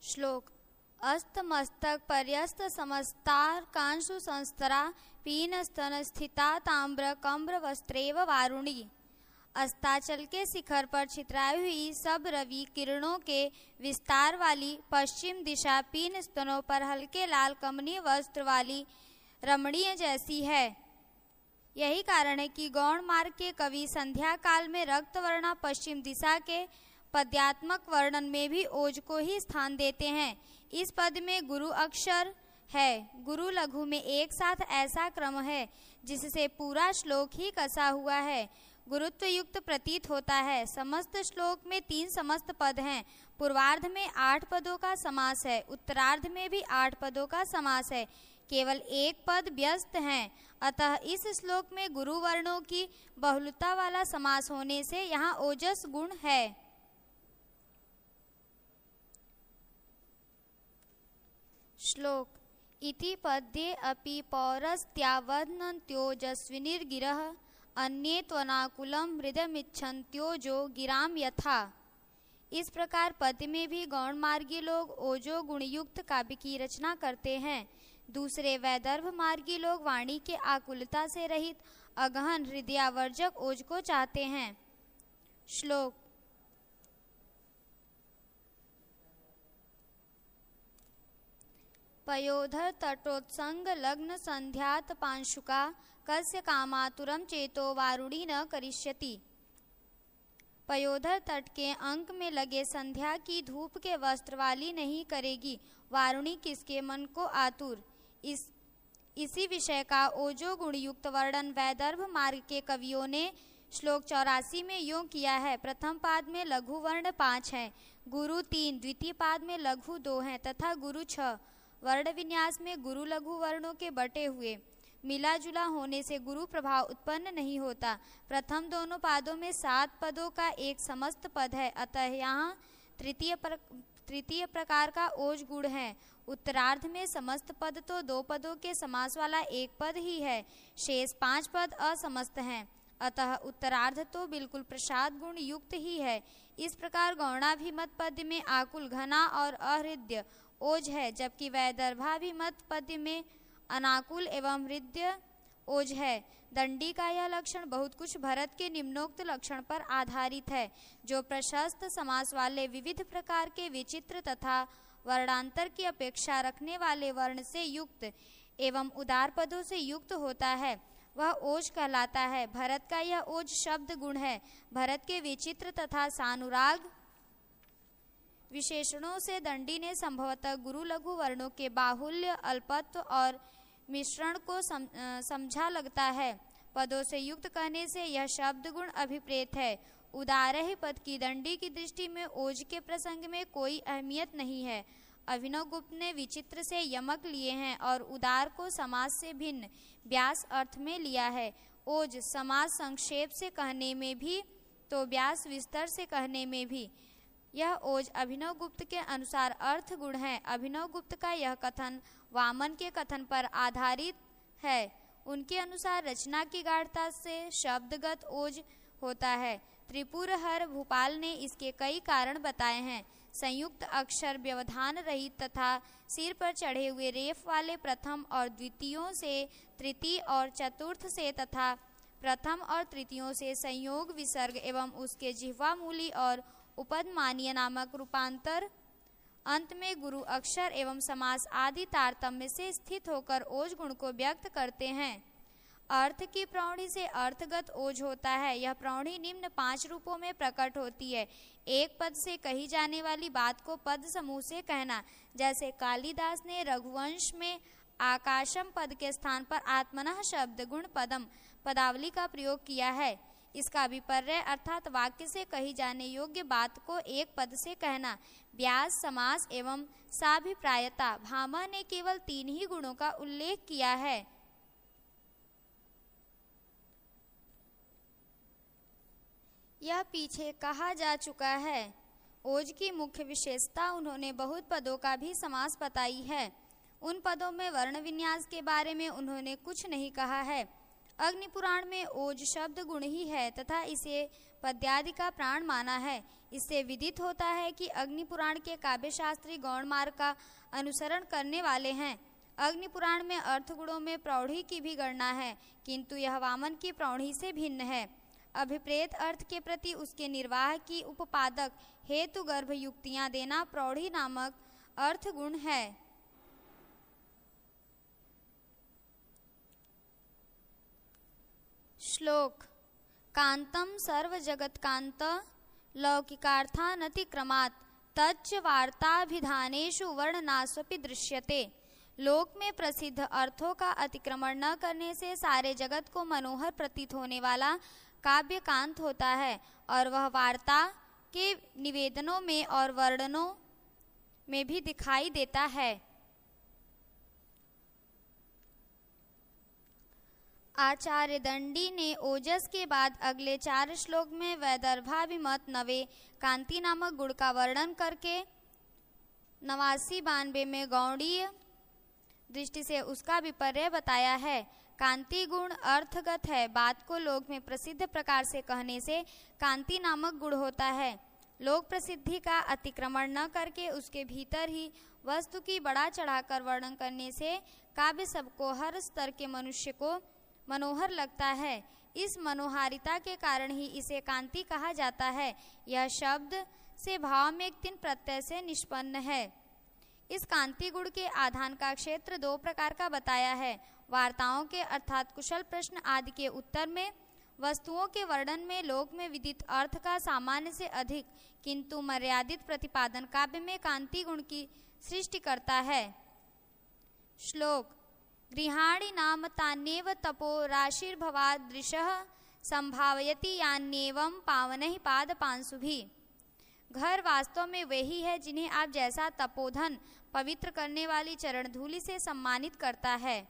श्लोक अस्तमस्तक पर्यस्त समस्तार कांशु संस्तरा पीन स्तन स्थिता ताम्र कम्र वस्त्रेव वारुणी। अस्ताचल के शिखर पर छितराई हुई सब रवि किरणों के विस्तार वाली पश्चिम दिशा पीन स्तनों पर हल्के लाल कमनीय वस्त्र वाली रमणीय जैसी है। यही कारण है कि गौण मार्ग के कवि संध्या काल में रक्तवर्णा पश्चिम दिशा के पद्यात्मक वर्णन में भी ओज को ही स्थान देते हैं। इस पद में गुरु अक्षर है। गुरु लघु में एक साथ ऐसा क्रम है जिससे पूरा श्लोक ही कसा हुआ है, गुरुत्व युक्त प्रतीत होता है। समस्त श्लोक में 3 समस्त पद हैं। पूर्वार्ध में 8 पदों का समास है, उत्तरार्ध में भी 8 पदों का समास है, केवल एक पद व्यस्त है। अतः इस श्लोक में गुरु वर्णों की बहुलता वाला समास होने से यहाँ ओजस गुण है। श्लोक इति पद्ये अपि पौरस्त्यावदन्त्योजस्विनिर्गिरः अन्ये त्वनाकुलं हृदयमिच्छन्त्योजो गिराम यथा। इस प्रकार पद्य में भी गौण मार्गी लोग ओजो गुणयुक्त काव्य की रचना करते हैं। दूसरे वैदर्भ मार्गी लोग वाणी के आकुलता से रहित अगहन हृदयावर्जक ओज को चाहते हैं। श्लोक पयोधर तटोत्संग लग्न संध्यात पांशुका कस्य कामातुरम चेतो वारुणी न करिष्यति। पयोधर तट के अंक में लगे संध्या की धूप के वस्त्र वाली नहीं करेगी, वारुणी किसके मन को आतुर। इसी विषय का ओजो गुणयुक्त वर्णन वैदर्भ मार्ग के कवियों ने श्लोक 84 में यूं किया है। प्रथम पाद में लघु वर्ण 5 हैं, गुरु 3, द्वितीय पाद में लघु 2 हैं तथा गुरु 6। वर्ण विन्यास में गुरु लघु वर्णों के बटे हुए मिला जुला होने से गुरु प्रभाव उत्पन्न नहीं होता। प्रथम दोनों पादों में 7 पदों का एक समस्त पद है, अतः यहाँ तृतीय प्रकार का ओज गुण है। उत्तरार्ध में समस्त पद तो 2 पदों के समास वाला एक पद ही है, शेष 5 पद असमस्त हैं, अतः उत्तरार्ध तो बिल्कुल प्रसाद गुण युक्त ही है। इस प्रकार गौणाभिमत पद्य में आकुल घना और अहृदय ओज है, जबकि वैदर्भाभिमत पद्य में अनाकुल एवं हृदय ओज है। दंडी का यह लक्षण बहुत कुछ भरत के निम्नोक्त लक्षण पर आधारित है, जो प्रशस्त समास वाले विविध प्रकार के विचित्र तथा वर्णांतर की अपेक्षा रखने वाले वर्ण से युक्त एवं उदार पदों से युक्त होता है, वह ओज कहलाता है। भरत का यह ओज शब्द गुण है। भरत के विचित्र तथा सानुराग विशेषणों से दंडी ने संभवतः गुरु लघु वर्णों के बाहुल्य, अल्पत्व और मिश्रण को समझा लगता है। पदों से युक्त कहने से यह शब्द गुण अभिप्रेत है। उदार ही पद की दंडी की दृष्टि में ओज के प्रसंग में कोई अहमियत नहीं है। अभिनव गुप्त ने विचित्र से यमक लिए हैं और उदार को समास से भिन्न व्यास अर्थ में लिया है। ओज समास संक्षेप से कहने में भी तो व्यास विस्तार से कहने में भी। यह ओज अभिनव गुप्त के अनुसार अर्थ गुण है। अभिनव गुप्त का यह कथन वामन के कथन पर आधारित है। उनके अनुसार रचना की गाढ़ता से शब्दगत ओज होता है। त्रिपुरहर भूपाल ने इसके कई कारण बताए हैं। संयुक्त अक्षर व्यवधान रहित तथा सिर पर चढ़े हुए रेफ वाले प्रथम और द्वितीयों से तृतीय और चतुर्थ से तथा प्रथम और तृतीयों से संयोग विसर्ग एवं उसके जिह्वा मूली और उपदमानीय नामक रूपांतर, अंत में गुरु अक्षर एवं समास आदि तारतम्य से स्थित होकर ओज गुण को व्यक्त करते हैं। अर्थ की प्रौढ़ी से अर्थगत ओज होता है। यह प्रौढ़ी निम्न 5 रूपों में प्रकट होती है। एक पद से कही जाने वाली बात को पद समूह से कहना, जैसे कालिदास ने रघुवंश में आकाशम पद के स्थान पर आत्मनः शब्द गुण पदम पदावली का प्रयोग किया है। इसका विपर्य अर्थात वाक्य से कही जाने योग्य बात को एक पद से कहना। व्यास, समास एवं साभिप्रायता, भामह ने केवल 3 ही गुणों का उल्लेख किया है। यह पीछे कहा जा चुका है। ओज की मुख्य विशेषता उन्होंने बहुत पदों का भी समास बताई है। उन पदों में वर्ण विन्यास के बारे में उन्होंने कुछ नहीं कहा है। अग्नि पुराण में ओज शब्द गुण ही है तथा इसे पद्यादि का प्राण माना है। इससे विदित होता है कि अग्नि पुराण के काव्य शास्त्री गौण मार्ग का अनुसरण करने वाले हैं। अग्नि पुराण में अर्थ गुणों में प्रौढ़ी की भी गणना है, किंतु यह वामन की प्रौढ़ी से भिन्न है। अभिप्रेत अर्थ के प्रति उसके निर्वाह की उपपादक हेतु गर्भ युक्तियां देना प्रौढ़ी नामक अर्थ गुण है। श्लोक कांतम सर्व जगत कांत लौकिकार्थानतिक्रमात् तच्च वार्ताभिधानेषु वर्णनास्वपि दृश्यते। लोक में प्रसिद्ध अर्थों का अतिक्रमण न करने से सारे जगत को मनोहर प्रतीत होने वाला काव्य कांत होता है, और वह वार्ता के निवेदनों में और वर्णनों में भी दिखाई देता है। आचार्य दंडी ने ओजस के बाद अगले 4 श्लोक में वैदर्भाभिमत नवे कांति नामक गुण का वर्णन करके 89-92 में गौड़ीय दृष्टि से उसका विपर्य बताया है। कांति गुण अर्थगत है। बात को लोक में प्रसिद्ध प्रकार से कहने से कांति नामक गुण होता है। लोक प्रसिद्धि का अतिक्रमण न करके उसके भीतर ही वस्तु की बढ़ा चढ़ाकर वर्णन करने से काव्य सबको हर स्तर के मनुष्य को मनोहर लगता है। इस मनोहारिता के कारण ही इसे कांति कहा जाता है। यह शब्द से भाव में 3 प्रत्यय से निष्पन्न है। इस कांति गुण के आधान का क्षेत्र 2 प्रकार का बताया है। वार्ताओं के अर्थात कुशल प्रश्न आदि के उत्तर में, वस्तुओं के वर्णन में लोक में विदित अर्थ का सामान्य से अधिक किंतु मर्यादित प्रतिपादन काव्य में कांति गुण की सृष्टि करता है। श्लोक गृहाणि नाम तान्येव तपो राशिर्भवादृशः संभावयति यान्येवं पावनैः पादपांसुभिः। घर वास्तव में वही है जिन्हें आप जैसा तपोधन पवित्र करने वाली चरण धूलि से सम्मानित करता है।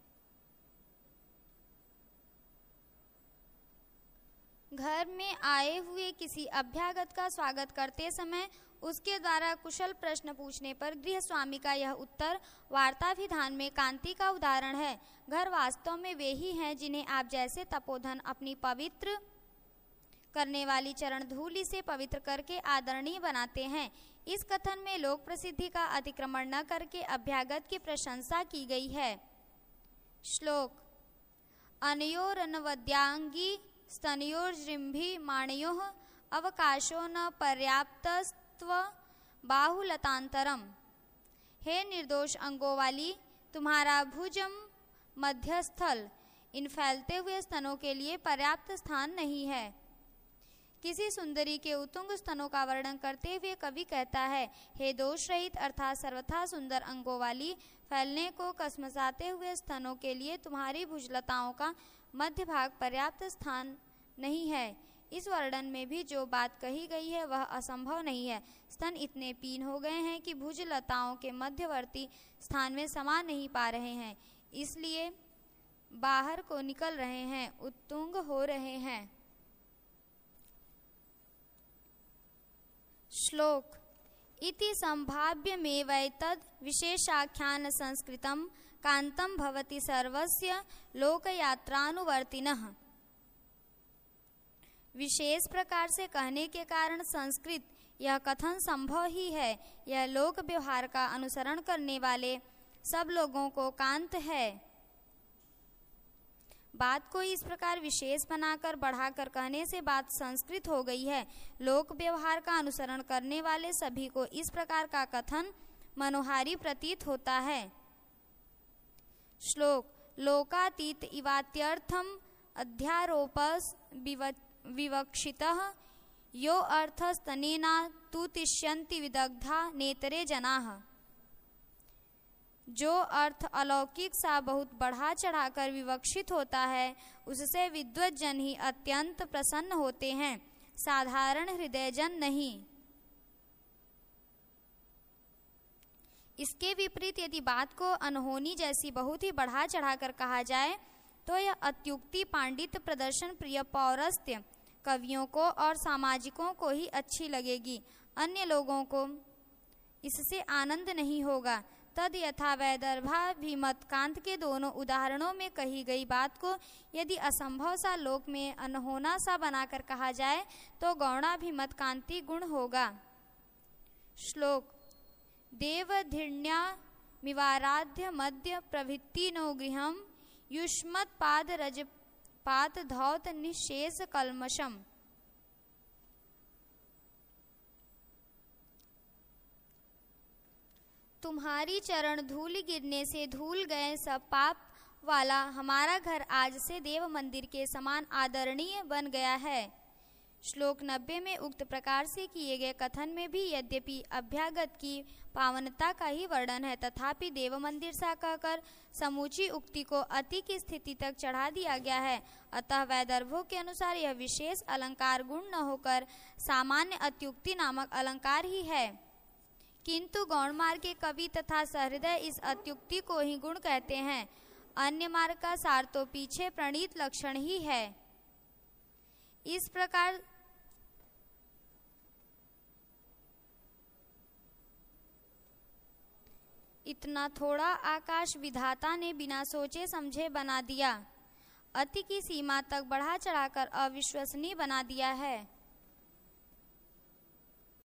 घर में आए हुए किसी अभ्यागत का स्वागत करते समय उसके द्वारा कुशल प्रश्न पूछने पर गृह स्वामी का यह उत्तर वार्ताभिधान में कांति का उदाहरण है। घर वास्तव में वे ही हैं जिन्हें आप जैसे तपोधन अपनी पवित्र करने वाली चरण धूलि से पवित्र करके आदरणीय बनाते हैं। इस कथन में लोक प्रसिद्धि का अतिक्रमण न करके अभ्यागत की प्रशंसा की गई है। श्लोक अनयोरनवद्यांगी स्तनयोर्जृंभि माणयोः अवकाशो न पर्याप्तस्त्व बाहुलतांतरम। हे निर्दोष अंगों वाली, तुम्हारा भुजम मध्यस्थल इन फैलते हुए स्तनों के लिए पर्याप्त स्थान नहीं है। किसी सुंदरी के उतुंग स्तनों का वर्णन करते हुए कवि कहता है, हे दोष रहित अर्थात सर्वथा सुंदर अंगों वाली, फैलने को कसमसाते हुए स्तनों के लिए तुम्हारी भुजलताओं का मध्य भाग पर्याप्त स्थान नहीं है। इस वर्णन में भी जो बात कही गई है वह असंभव नहीं है। स्तन इतने पीन हो गए हैं कि भुजलताओं के मध्यवर्ती स्थान में समा नहीं पा रहे हैं, इसलिए बाहर को निकल रहे हैं, उत्तुंग हो रहे हैं। श्लोक इति संभाव्यमेवैतद् विशेषाख्यान संस्कृतं कांतं भवति सर्वस्य लोकयात्रानुवर्तिनः। विशेष प्रकार से कहने के कारण संस्कृत यह कथन संभव ही है। यह लोक व्यवहार का अनुसरण करने वाले सब लोगों को कांत है। बात को इस प्रकार विशेष बनाकर बढ़ाकर कहने से बात संस्कृत हो गई है। लोक व्यवहार का अनुसरण करने वाले सभी को इस प्रकार का कथन मनोहारी प्रतीत होता है। श्लोक लोकातीत इवात्यर्थम अध्यारोपस विवक्षितः यो अर्थस्तनेना तुतिष्यन्ति विदग्धा नेतरे जनाः। जो अर्थ अलौकिक सा बहुत बढ़ा चढ़ाकर विवक्षित होता है उससे विद्वत जन ही अत्यंत प्रसन्न होते हैं, साधारण हृदय जन नहीं। इसके विपरीत यदि बात को अनहोनी जैसी बहुत ही बढ़ा चढ़ाकर कहा जाए तो यह अत्युक्ति पांडित्य प्रदर्शन प्रिय पौरस्त्य कवियों को और सामाजिकों को ही अच्छी लगेगी, अन्य लोगों को इससे आनंद नहीं होगा। तद यथा वैदर्भा भीमत कांत के दोनों उदाहरणों में कही गई बात को यदि असंभव सा लोक में अनहोना सा बनाकर कहा जाए तो गौणाभिमत कांति गुण होगा। श्लोक देवधिर्ण्या मिवाराध्य मध्य प्रभृति नो गृहम युष्मत् पाद रजपात धौत निशेष कल्मषम। तुम्हारी चरण धूल गिरने से धूल गए सब पाप वाला हमारा घर आज से देव मंदिर के समान आदरणीय बन गया है। श्लोक 90 में उक्त प्रकार से किए गए कथन में भी यद्यपि अभ्यागत की पावनता का ही वर्णन है, तथापि देव मंदिर सा कहकर समूची उक्ति को अति की स्थिति तक चढ़ा दिया गया है। अतः वैदर्भों के अनुसार यह विशेष अलंकार गुण न होकर सामान्य अत्युक्ति नामक अलंकार ही है, किंतु गौण मार्ग के कवि तथा सहृदय इस अत्युक्ति को ही गुण कहते हैं। अन्य मार्ग का सार तो पीछे प्रणीत लक्षण ही है। इस प्रकार इतना थोड़ा आकाश विधाता ने बिना सोचे समझे बना दिया, अति की सीमा तक बढ़ा चढ़ाकर अविश्वसनीय बना दिया है।